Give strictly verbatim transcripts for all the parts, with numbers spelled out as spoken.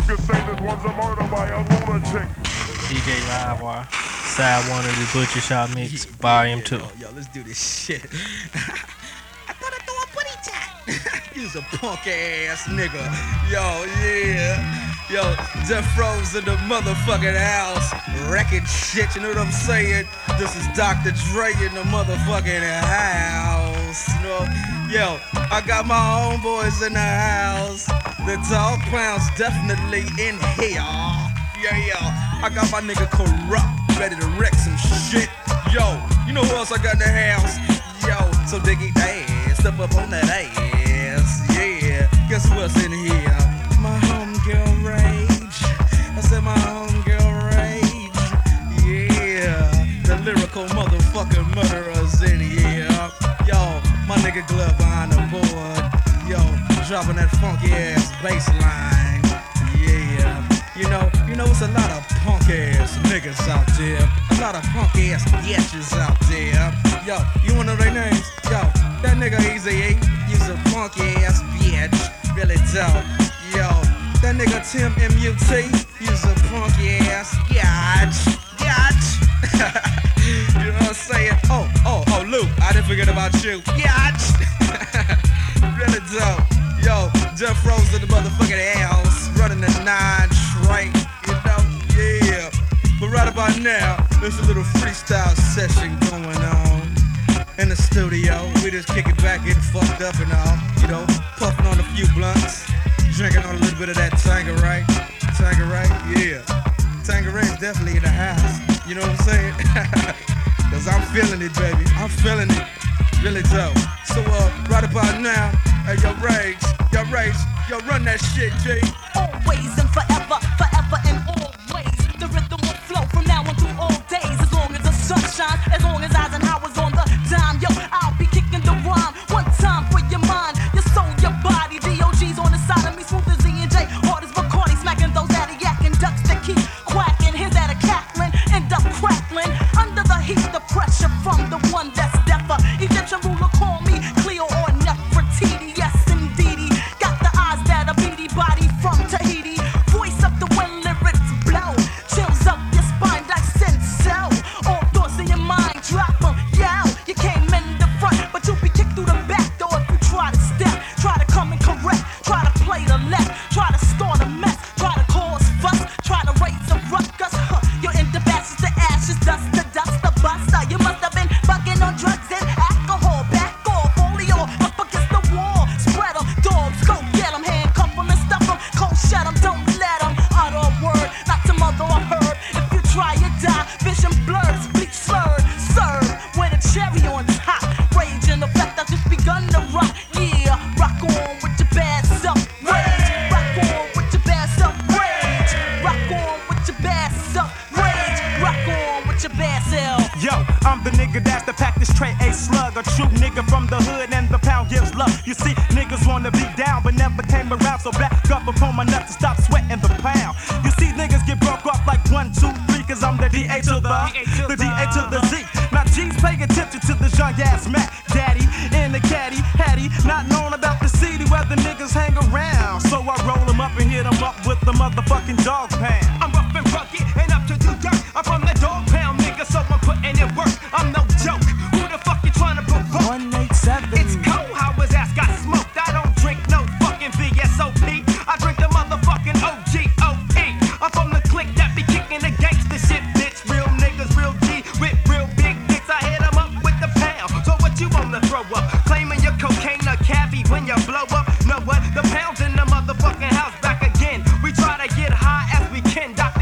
could say this one's a murder by a lunatic. D J Livewire, side one of the Butcher Shop Mix, Yeah, volume yeah, two. Yo, yo, let's do this shit. I thought I threw a booty chat. You's a punk ass nigga. Yo, yeah. Yo, Jeff Rose in the motherfucking house. Wrecking shit, you know what I'm saying? This is Doctor Dre in the motherfucking house. You know? Yo, I got my homeboys in the house. The dog pound's definitely in here. Yeah, yeah. I got my nigga Corrupt ready to wreck some shit. Yo, you know who else I got in the house? Yo, so diggy ass, step up on that ass. Yeah, guess who else in here? My homegirl Rage. I said my homegirl Rage. Yeah, the lyrical motherfucking murderers in here. Yo, my nigga Glove behind the board. Yo, dropping that funky ass bass line. Yeah, you know, you know it's a lot of punk ass niggas out there. A lot of punk ass bitches out there. Yo, you wanna know their names? Yo, that nigga Easy E, he's a punk ass bitch. Really dope. Yo, that nigga Tim M U T, he's a punk ass bitch. Bitch. You know what I'm saying? Oh, oh, oh, Luke, I didn't forget about you. Bitch. Really dope. Yo, Jeff Rose in the motherfucking house, running the nine straight, you know, yeah. But right about now, there's a little freestyle session going on in the studio. We just kick it back, getting fucked up and all, you know, puffing on a few blunts, drinking on a little bit of that Tanqueray, Tanqueray, yeah. Tanqueray's definitely in the house, you know what I'm saying? Cause I'm feeling it, baby, I'm feeling it, really dope. So, uh, right about now, hey, yo, Rage, yo, Rage, yo, run that shit, G. Always and forever, forever and always. The rhythm will flow from now on through all days. As long as the sun shines, as long as Eisenhower's on the dime. Yo, I'll be kicking the rhyme. One time for your mind, your soul, your body. D O G's on the side of me, smooth as Z and J. Hard as Bacardi, smacking those at and ducks that keep quacking. His at a cackling, end up crackling. Under the heat, the pressure from the one that's deafer. Egyptian ruler call me Cleo or Nefertiti. Yes, indeedy. Got the eyes that a beady body from Tahiti. Voice up the wind, lyrics blow. Chills up your spine, that's in cell. All thoughts in your mind, drop them, yeah. You came in the front, but you'll be kicked through the back door if you try to step. Try to come in correct, try to play the left, try to start a mess, try to cause fuss, try to raise a ruckus. Huh. You're in the ashes to ashes, dust to dust, the buster. You must have been bugging on drugs and alcohol. Back off, folio up against the wall. Spread them, dogs, go get them, handcuff them and stuff them. Cold shut them, don't let them utter a word, not to mother or herb. If you try, you die. Vision blurs, bleach slurred, serve with a cherry on top. Rage in effect, I just begun to rock. Yeah, rock on with your bad self. Rage, rock on with your bad self. Rage, rock on with your bad self. Rage, rock on with your bad self. Yo, I'm the nigga that's the pack this tray a slug. A true nigga from the hood and the pound gives love. You see, niggas wanna be down but never came around. So back up upon my nuts to stop sweating the pound. You see, niggas get broke off like one, two, three. Cause I'm the D A to the, the D A to the Z. Now G's paying attention to the young ass Mac Daddy in the caddy, Hattie, not knowing about the city where the niggas hang around. So I roll them up and hit them up with the motherfucking dog pound. I'm rough and rugged and up to do dirt. I'm from the dog pound, nigga, so I'm putting in work. I'm no joke. Who the fuck you trying to provoke? one eight seven. It's cold, how his ass got smoked. I don't drink no fucking V S O P. I drink the motherfucking O G O E. I'm from the clique that be kicking the gangster shit, bitch. Real niggas, real G, with real big dicks. I hit 'em up with the pound. So what you wanna throw up? Claiming your cocaine or cabbie when you blow up? Know what? The pound's in the motherfucking house back again. We try to get high as we can. Doc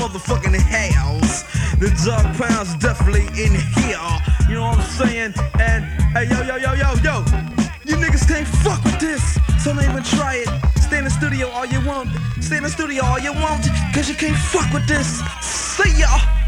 motherfucking house. The dog pound's definitely in here. You know what I'm saying? And hey, yo, yo, yo, yo, yo. You niggas can't fuck with this, so don't even try it. Stay in the studio all you want. Stay in the studio all you want, cause you can't fuck with this. See ya.